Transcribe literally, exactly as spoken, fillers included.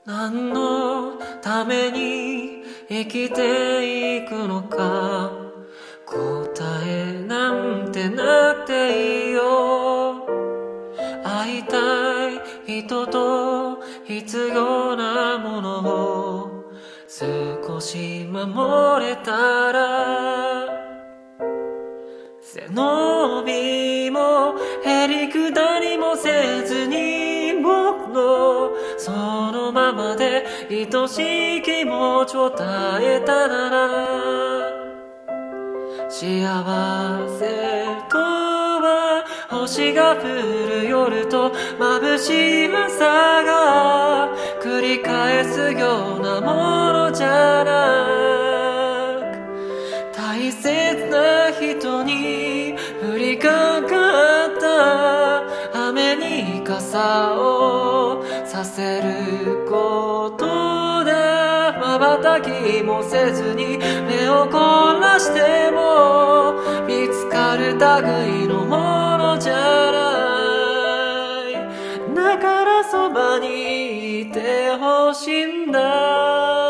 何のために生きていくのか、答えなんてなくていいよ。会いたい人と必要なものを少し守れたら、背伸びもへりくだりもせずに僕のそのままで愛しい気持ちを伝えたなら、幸せとは星が降る夜と眩しい朝が繰り返すようなものじゃなく、大切な人に降りかかった雨に傘をさせることで、瞬きもせずに目を凝らしても見つかる類のものじゃない。だからそばにいてほしいんだ。